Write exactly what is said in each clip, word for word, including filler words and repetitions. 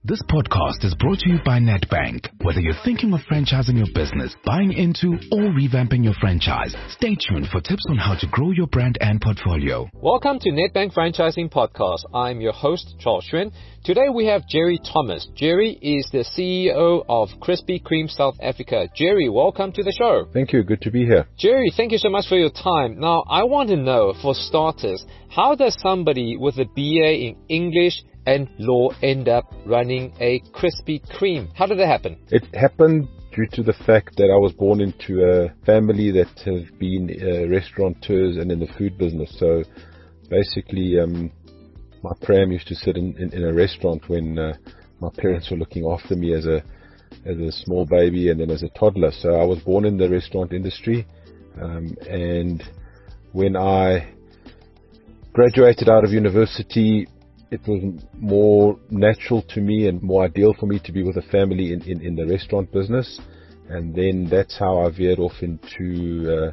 This podcast is brought to you by Nedbank. Whether you're thinking of franchising your business, buying into, or revamping your franchise, stay tuned for tips on how to grow your brand and portfolio. Welcome to Nedbank Franchising Podcast. I'm your host, Charles Schwinn. Today we have Jerry Thomas. Jerry is the C E O of Krispy Kreme South Africa. Jerry, welcome to the show. Thank you. Good to be here. Jerry, thank you so much for your time. Now, I want to know, for starters, how does somebody with a B A in English and law end up running a Krispy Kreme? How did that happen? It happened due to the fact that I was born into a family that have been uh, restaurateurs and in the food business. So basically, um, my pram used to sit in, in, in a restaurant when uh, my parents were looking after me as a as a small baby and then as a toddler. So I was born in the restaurant industry, um, and when I graduated out of university, it was more natural to me and more ideal for me to be with a family in, in, in the restaurant business. And then that's how I veered off into uh,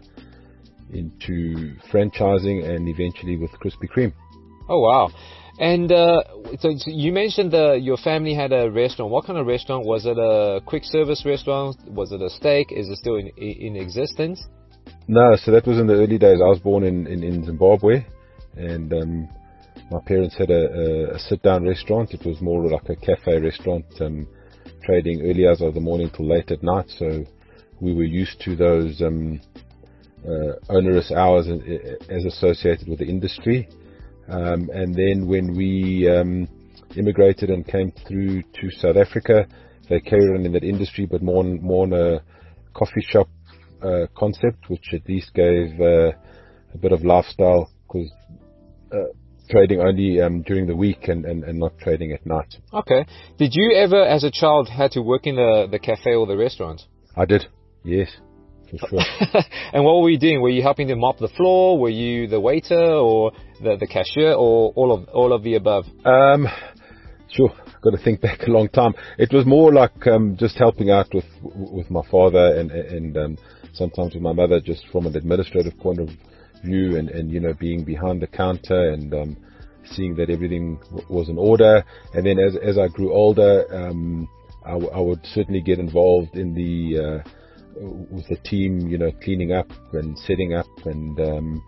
into franchising and eventually with Krispy Kreme. Oh, wow. And uh, so, so you mentioned uh, your family had a restaurant. What kind of restaurant? Was it a quick service restaurant? Was it a steak? Is it still in, in existence? No, so that was in the early days. I was born in, in, in Zimbabwe, and um, my parents had a, a, a sit-down restaurant. It was more like a cafe restaurant, um, trading early hours of the morning till late at night. So we were used to those um, uh, onerous hours as associated with the industry. Um, and then when we um, immigrated and came through to South Africa, they carried on in that industry, but more on, more on a coffee shop uh, concept, which at least gave uh, a bit of lifestyle, because uh, trading only um, during the week and, and, and not trading at night. Okay. Did you ever, as a child, had to work in the, the cafe or the restaurant? I did, yes, for sure. And what were you doing? Were you helping to mop the floor? Were you the waiter or the, the cashier, or all of all of the above? Um, sure. Got to think back a long time. It was more like um, just helping out with with my father and and um, sometimes with my mother, just from an administrative point of view, and, and you know, being behind the counter and um, seeing that everything w- was in order. And then as as I grew older, um, I, w- I would certainly get involved in the uh, with the team, you know, cleaning up and setting up. And um,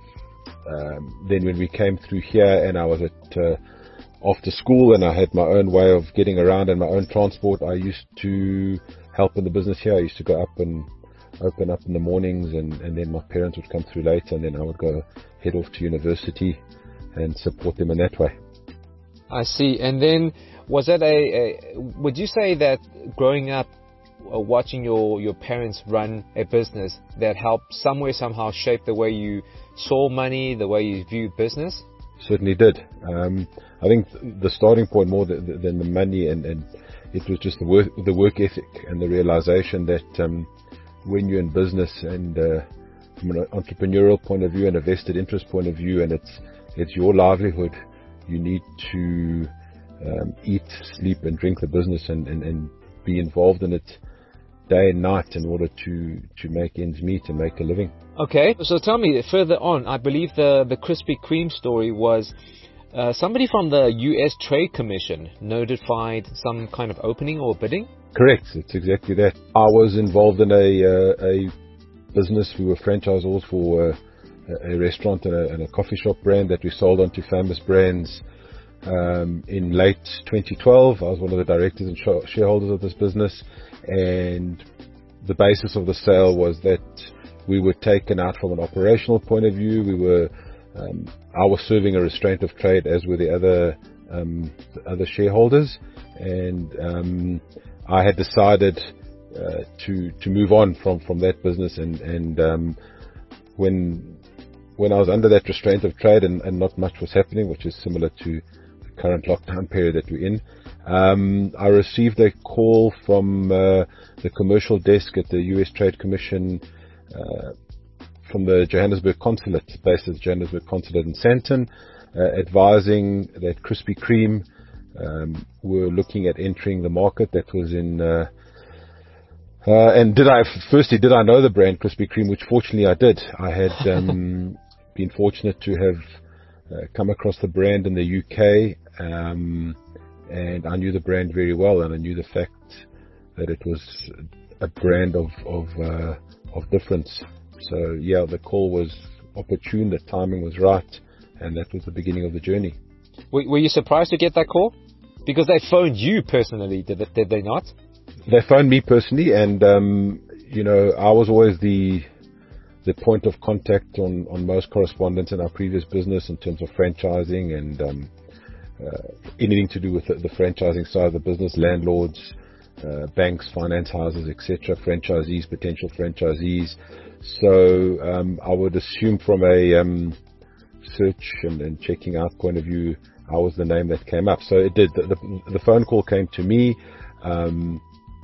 um, then when we came through here, and I was at uh, after school, and I had my own way of getting around and my own transport, I used to help in the business here. I used to go up and open up in the mornings, and, and then my parents would come through later, and then I would go head off to university and support them in that way. I see. And then was that a, a would you say that growing up uh, watching your, your parents run a business, that helped somewhere, somehow shape the way you saw money, the way you viewed business? Certainly did. Um, I think the starting point more than, than the money, and, and it was just the work, the work ethic and the realization that um, when you're in business, and uh, from an entrepreneurial point of view and a vested interest point of view, and it's it's your livelihood, you need to um, eat, sleep and drink the business, and, and, and be involved in it day and night in order to, to make ends meet and make a living. Okay, so tell me further on, I believe the, the Krispy Kreme story was uh, somebody from the U S Trade Commission notified some kind of opening or bidding? Correct, it's exactly that. I was involved in a uh, a business. We were franchisors for uh, a restaurant and a, and a coffee shop brand that we sold on to Famous Brands um, in late twenty twelve. I was one of the directors and sh- shareholders of this business, and the basis of the sale was that we were taken out from an operational point of view. We were, um, I was serving a restraint of trade, as were the other um, the other shareholders, and um, I had decided uh, to to move on from, from that business, and and um, when when I was under that restraint of trade, and, and not much was happening, which is similar to the current lockdown period that we're in, um, I received a call from uh, the commercial desk at the U S Trade Commission, uh, from the Johannesburg consulate, based at the Johannesburg consulate in Sandton, uh, advising that Krispy Kreme Um, were looking at entering the market. That was in uh, uh, and did I firstly did I know the brand Krispy Kreme, which fortunately I did. I had um, been fortunate to have uh, come across the brand in the U K, um, and I knew the brand very well, and I knew the fact that it was a brand of of uh, of difference. So yeah, the call was opportune, the timing was right, and that was the beginning of the journey. Were, were you surprised to get that call? Because they phoned you personally, did they, did they not? They phoned me personally, and um, you know, I was always the the point of contact on, on most correspondents in our previous business in terms of franchising and um, uh, anything to do with the, the franchising side of the business, landlords, uh, banks, finance houses, et cetera, franchisees, potential franchisees. So um, I would assume from a um, search and, and checking out point of view, I was the name that came up. So it did. The, the, the phone call came to me. Um,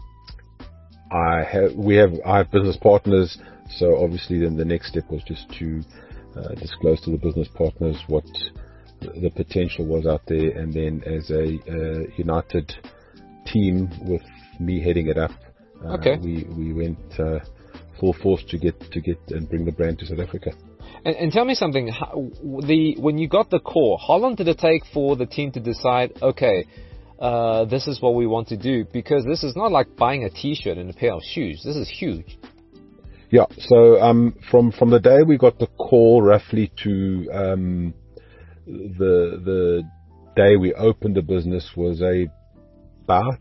I have, we have, I have business partners. So obviously then the next step was just to uh, disclose to the business partners what the potential was out there. And then as a uh, united team with me heading it up, uh, okay. we, we went uh, full force to get, to get and bring the brand to South Africa. And, and tell me something, how, the, when you got the call, how long did it take for the team to decide, okay, uh, this is what we want to do? Because this is not like buying a t-shirt and a pair of shoes. This is huge. Yeah, so um, from from the day we got the call roughly to um, the the day we opened the business was a about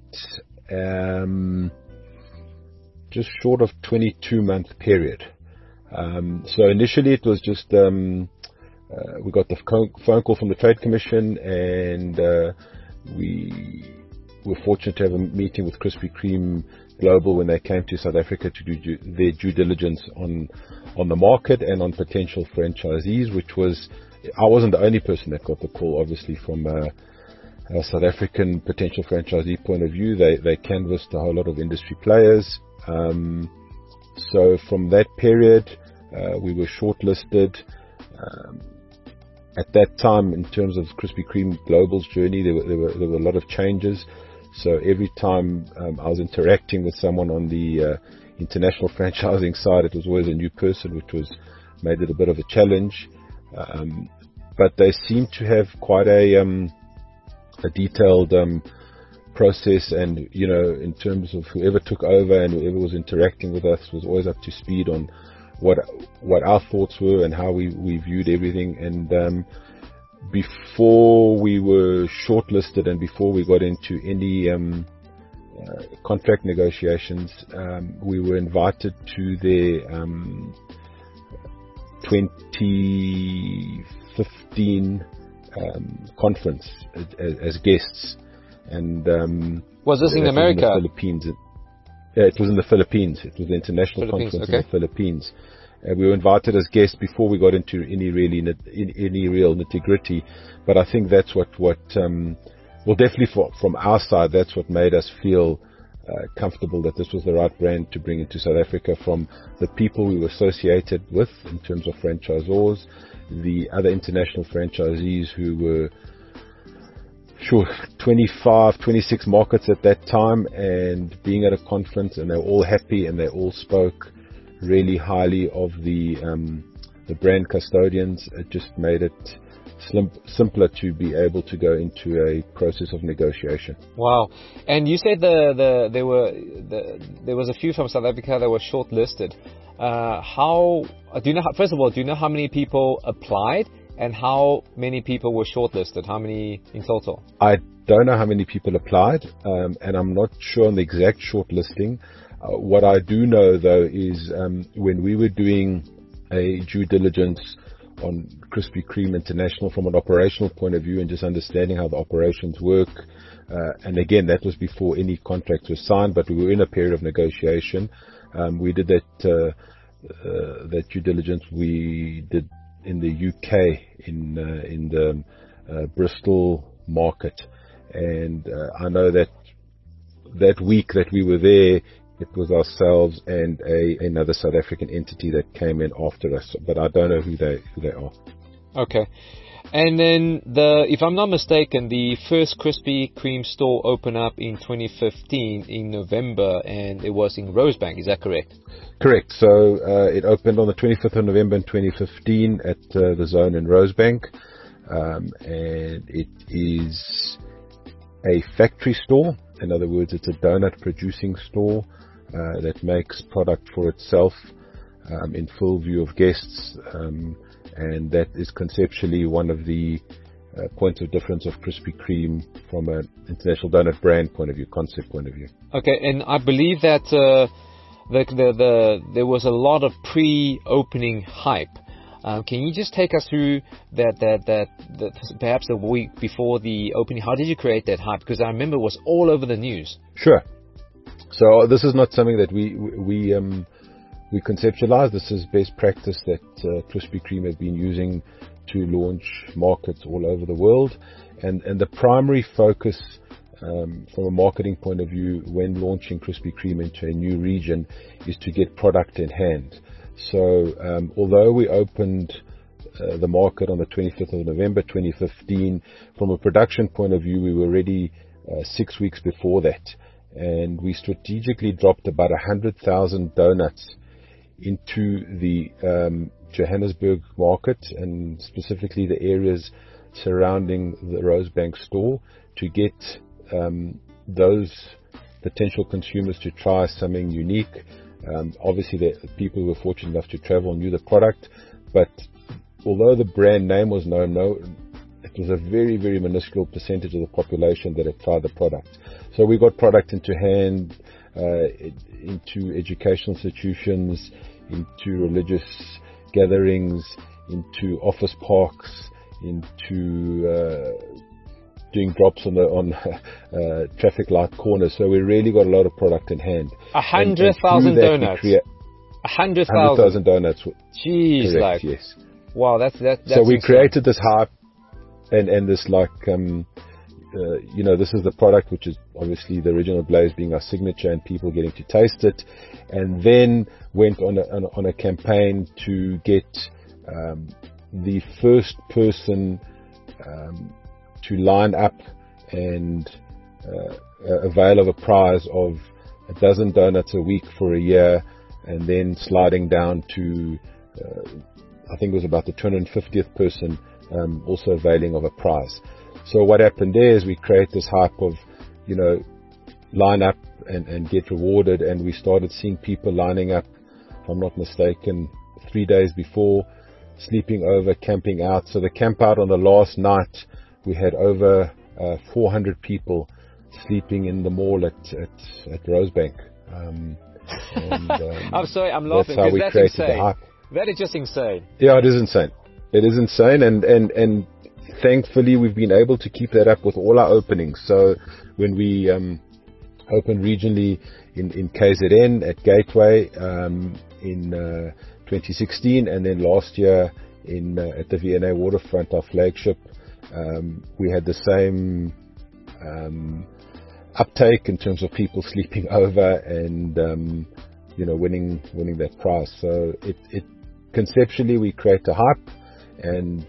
um, just short of twenty-two month period. Um, so initially it was just um, uh, we got the phone call from the Trade Commission, and uh, we were fortunate to have a meeting with Krispy Kreme Global when they came to South Africa to do due, their due diligence on on the market and on potential franchisees, which was, I wasn't the only person that got the call, obviously, from a, a South African potential franchisee point of view. They they canvassed a whole lot of industry players. Um, so from that period, uh, we were shortlisted. Um, at that time, in terms of Krispy Kreme Global's journey, there were, there were, there were a lot of changes. So every time um, I was interacting with someone on the uh, international franchising side, it was always a new person, which was made it a bit of a challenge. Um, but they seemed to have quite a, um, a detailed um, process, and you know, in terms of whoever took over and whoever was interacting with us was always up to speed on what what our thoughts were and how we, we viewed everything. And um, before we were shortlisted and before we got into any um, uh, contract negotiations, um, we were invited to their um, twenty fifteen um, conference as, as guests. And um, was this in America? In the Philippines. Yeah, it was in the Philippines. It was the international Philippines, conference okay. in the Philippines. Uh, we were invited as guests before we got into any really nit- in, any real nitty-gritty. But I think that's what what um, well, definitely for, from our side, that's what made us feel uh, comfortable that this was the right brand to bring into South Africa. From the people we were associated with in terms of franchisors, the other international franchisees who were sure twenty-five, twenty-six markets at that time, and being at a conference, and they were all happy and they all spoke really highly of the um, the brand custodians. It just made it slim, simpler to be able to go into a process of negotiation. Wow! And you said the the there were the, there was a few from South Africa that were shortlisted. Uh, how do you know? How, first of all, do you know how many people applied? And how many people were shortlisted? How many in total? I don't know how many people applied, um, and I'm not sure on the exact shortlisting. Uh, what I do know, though, is um, when we were doing a due diligence on Krispy Kreme International from an operational point of view and just understanding how the operations work, uh, and again, that was before any contracts were signed, but we were in a period of negotiation. Um, we did that, uh, uh, that due diligence. We did in the U K, in uh, in the uh, Bristol market, and uh, I know that that week that we were there, it was ourselves and a another South African entity that came in after us, but I don't know who they who they are. Okay, and then the if I'm not mistaken, the first Krispy Kreme store opened up in twenty fifteen in November, and it was in Rosebank. Is that correct? Correct. So uh, it opened on the twenty-fifth of November in twenty fifteen at uh, the Zone in Rosebank, um, and it is a factory store. In other words, it's a donut producing store uh, that makes product for itself um, in full view of guests, um, and that is conceptually one of the uh, points of difference of Krispy Kreme from an international donut brand point of view, concept point of view. Okay, and I believe that uh, the, the the there was a lot of pre-opening hype. Um, can you just take us through that, that, that, that, perhaps a week before the opening? How did you create that hype? Because I remember it was all over the news. Sure. So this is not something that we we um, we conceptualize. This is best practice that uh, Krispy Kreme have been using to launch markets all over the world, and and the primary focus um, from a marketing point of view when launching Krispy Kreme into a new region is to get product in hand. So um, although we opened uh, the market on the twenty-fifth of November twenty fifteen, from a production point of view, we were ready uh, six weeks before that. And we strategically dropped about one hundred thousand donuts into the um, Johannesburg market, and specifically the areas surrounding the Rosebank store, to get um, those potential consumers to try something unique. Um, obviously, the people who were fortunate enough to travel knew the product, but although the brand name was known, no, it was a very, very minuscule percentage of the population that had tried the product. So we got product into hand, uh, into educational institutions, into religious gatherings, into office parks, into uh, doing drops on the on uh, traffic light corners. So we really got a lot of product in hand. A hundred thousand donuts. A hundred thousand donuts. Jeez, correct, like yes. Wow, that's that. That's so we insane. created this hype, and and this like um, uh, you know, this is the product which is obviously the original Blaze being our signature, and people getting to taste it, and then went on a on a, on a campaign to get um, the first person Um, to line up and uh, avail of a prize of a dozen donuts a week for a year, and then sliding down to, uh, I think it was about the two hundred fiftieth person um, also availing of a prize. So what happened there is we create this hype of, you know, line up and, and get rewarded, and we started seeing people lining up, if I'm not mistaken, three days before, sleeping over, camping out. So the camp out on the last night, we had over uh, four hundred people sleeping in the mall at at, at Rosebank. Um, and, um, I'm sorry, I'm laughing because that's, that's insane. That is just insane. Yeah, it is insane. It is insane, and, and, and thankfully we've been able to keep that up with all our openings. So when we um, opened regionally in, in K Z N at Gateway um, in uh, twenty sixteen, and then last year in uh, at the V N A Waterfront, our flagship, um, we had the same um, uptake in terms of people sleeping over and um, you know winning winning that prize. So it, it conceptually we create a hype, and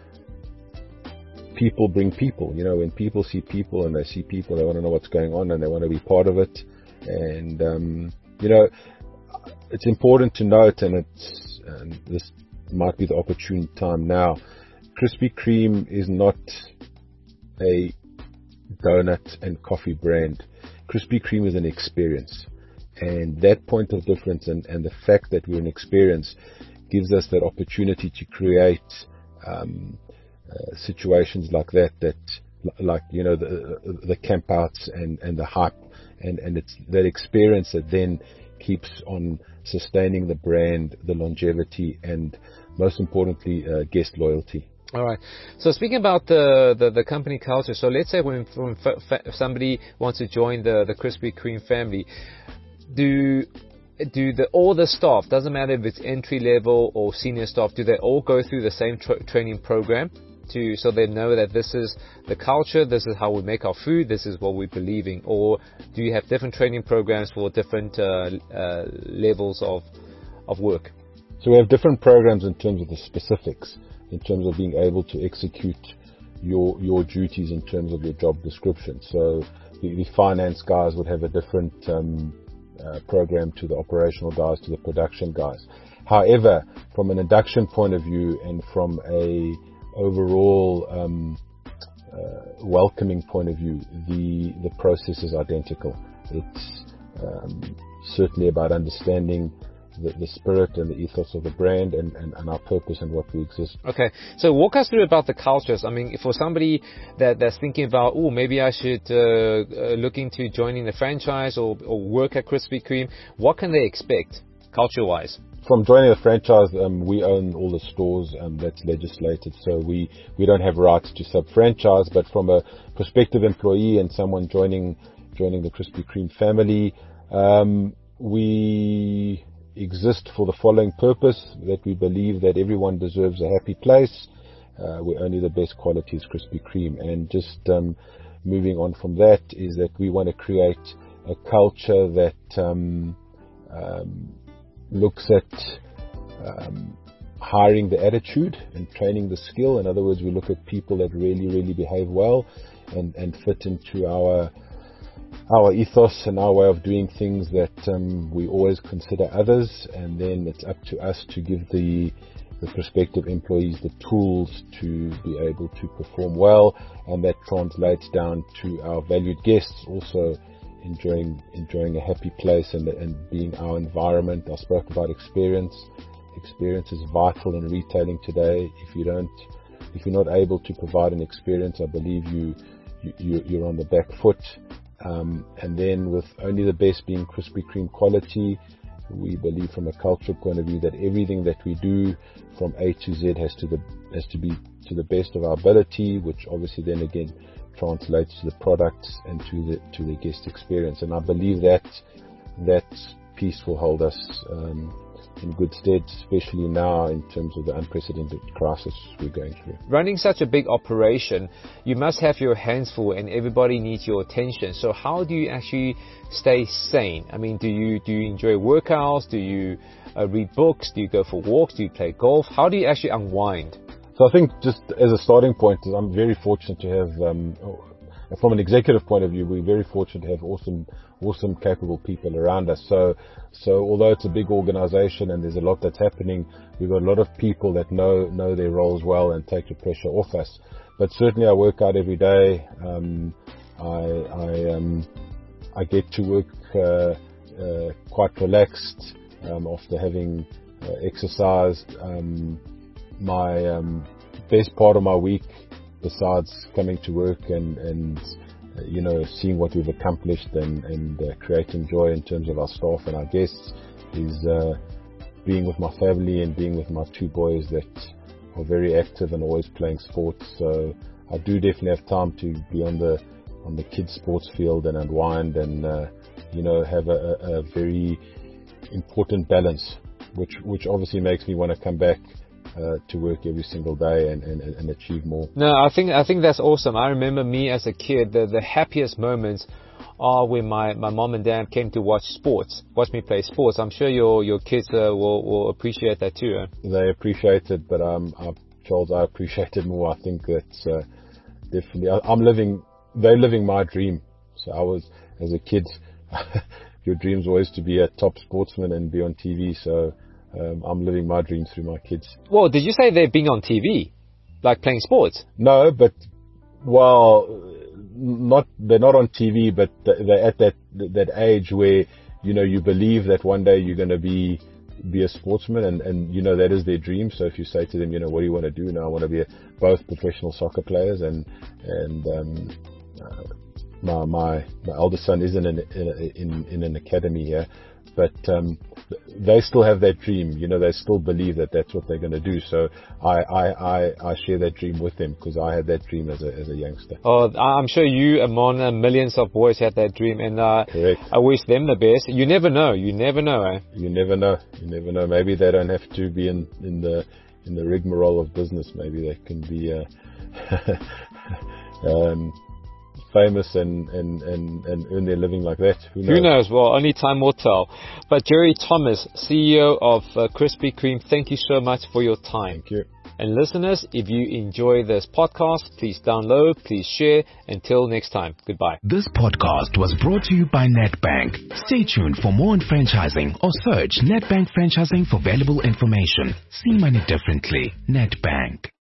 people bring people. You know, when people see people and they see people, they want to know what's going on and they want to be part of it. And um, you know, it's important to note, and it's and this might be the opportune time now. Krispy Kreme is not a donut and coffee brand. Krispy Kreme is an experience, and that point of difference and, and the fact that we're an experience gives us that opportunity to create um, uh, situations like that, that like you know the the camp outs and, and the hype, and, and it's that experience that then keeps on sustaining the brand, the longevity, and most importantly, uh, guest loyalty. All right. So speaking about the, the, the company culture, so let's say when, when f- somebody wants to join the, the Krispy Kreme family, do do the all the staff, doesn't matter if it's entry level or senior staff, do they all go through the same tra- training program to so they know that this is the culture, this is how we make our food, this is what we believe in, or do you have different training programs for different uh, uh, levels of of work? So we have different programs in terms of the specifics, in terms of being able to execute your your duties in terms of your job description. So the, the finance guys would have a different um, uh, program to the operational guys, to the production guys. However, from an induction point of view and from a overall um, uh, welcoming point of view, the the process is identical. It's um, certainly about understanding the, the spirit and the ethos of the brand and, and, and our purpose and what we exist. Okay, so walk us through about the cultures. I mean, for somebody that, that's thinking about, oh, maybe I should uh, uh, look into joining the franchise or, or work at Krispy Kreme, what can they expect culture-wise? From joining the franchise, um, we own all the stores, and um, that's legislated, so we, we don't have rights to sub-franchise. But from a prospective employee and someone joining joining the Krispy Kreme family, um, we exist for the following purpose: that we believe that everyone deserves a happy place. Uh, we're only the best quality is Krispy Kreme, and just um, moving on from that is that we want to create a culture that um, um, looks at um, hiring the attitude and training the skill. In other words, we look at people that really, really behave well and, and fit into our our ethos and our way of doing things, that um, we always consider others, and then it's up to us to give the the prospective employees the tools to be able to perform well, and that translates down to our valued guests also enjoying enjoying a happy place and, and being our environment. I spoke about experience. Experience is vital in retailing today. If you don't, if you're not able to provide an experience, I believe you, you you're on the back foot. Um, and then with only the best being Krispy Kreme quality, we believe from a cultural point of view that everything that we do from A to Z has to the has to be to the best of our ability, which obviously then again translates to the products and to the to the guest experience. And I believe that that piece will hold us um, in good stead, especially now in terms of the unprecedented crisis we're going through. Running such a big operation, you must have your hands full and everybody needs your attention. So how do you actually stay sane? I mean, do you do you enjoy workouts? Do you uh, read books? Do you go for walks? Do you play golf? How do you actually unwind? So I think just as a starting point, I'm very fortunate to have, um, from an executive point of view, we're very fortunate to have awesome, awesome, capable people around us. So, so although it's a big organization and there's a lot that's happening, we've got a lot of people that know know their roles well and take the pressure off us. But certainly I work out every day. Um, I, I, um, I get to work uh, uh, quite relaxed um, after having uh, exercised. Um, My um, best part of my week, besides coming to work and, and uh, you know, seeing what we've accomplished and, and uh, creating joy in terms of our staff and our guests, is uh, being with my family and being with my two boys that are very active and always playing sports. So I do definitely have time to be on the on the kids' sports field and unwind and uh, you know, have a, a very important balance, which which obviously makes me want to come back Uh, to work every single day and, and, and achieve more. No, I think I think that's awesome. I remember me as a kid, the, the happiest moments are when my, my mom and dad came to watch sports, watch me play sports. I'm sure your your kids uh, will, will appreciate that too. Eh? They appreciate it, but um, I, Charles, I appreciate it more. I think that's uh, definitely, I, I'm living, they're living my dream. So I was, as a kid, your dream's always to be a top sportsman and be on T V, so Um, I'm living my dreams through my kids. Well, did you say they're being on T V, like playing sports? No, but well, not they're not on T V, but they're at that that age where you know you believe that one day you're going to be be a sportsman, and and you know that is their dream. So if you say to them, you know, what do you want to do? Now I want to be a, both professional soccer players, and and um, uh, my my my eldest son is in an in in, in an academy here. But um, they still have that dream, you know, they still believe that that's what they're going to do. So I, I, I, I share that dream with them because I had that dream as a as a youngster. Oh, I'm sure you, among uh, millions of boys, had that dream, and uh, Correct. I wish them the best. You never know, you never know, eh? You never know, you never know. Maybe they don't have to be in, in the in the rigmarole of business. Maybe they can be uh, um, famous and, and, and, and earn their living like that. Who knows? Who knows? Well, only time will tell. But Jerry Thomas, C E O of uh, Krispy Kreme, thank you so much for your time. Thank you. And listeners, if you enjoy this podcast, please download, please share. Until next time, goodbye. This podcast was brought to you by Nedbank. Stay tuned for more on franchising or search Nedbank Franchising for valuable information. See money differently. Nedbank.